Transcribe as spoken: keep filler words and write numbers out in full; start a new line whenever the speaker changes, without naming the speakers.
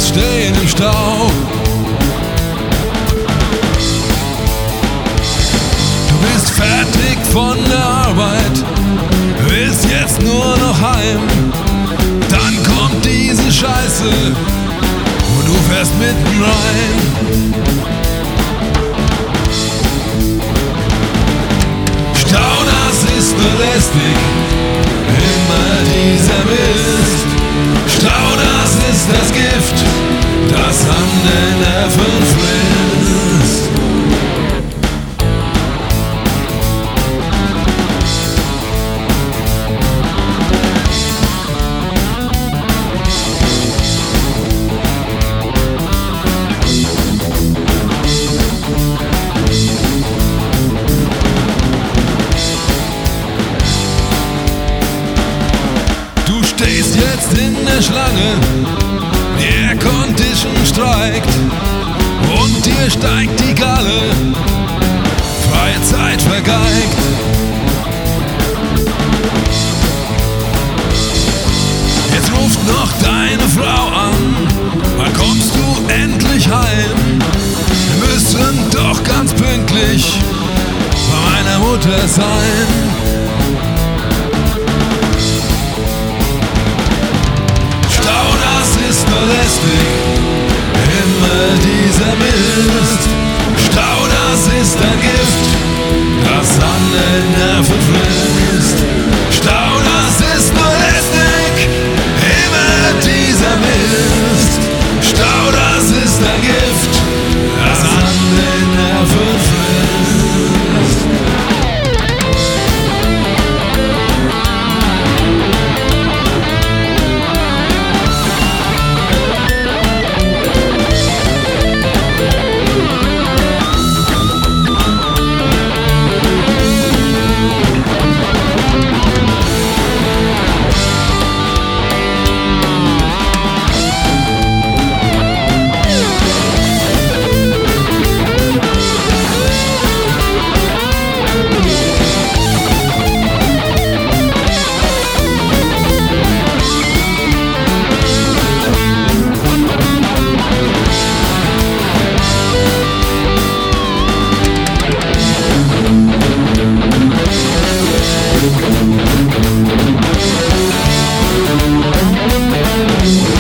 stehen im Stau. Du bist fertig von der Arbeit, willst jetzt nur noch heim. Dann kommt diese Scheiße und du fährst mitten rein. Stau, das ist nur lästig, immer dieser Mist. Stau, das ist das Gift, das an den Nerven frisst. Du stehst jetzt in der Schlange, die Air-Condition streikt und dir steigt die Galle, freie Zeit vergeigt. Jetzt ruft noch deine Frau an, wann kommst du endlich heim? Wir müssen doch ganz pünktlich bei meiner Mutter sein. Ist nur lästig, immer dieser Mist. Stau, das ist ein Gift, das an den Nerven frisst. Stau, das ist nur lästig, immer dieser Mist. Stau, das ist ein Gift, das an den Nerven frisst.
We'll be right back.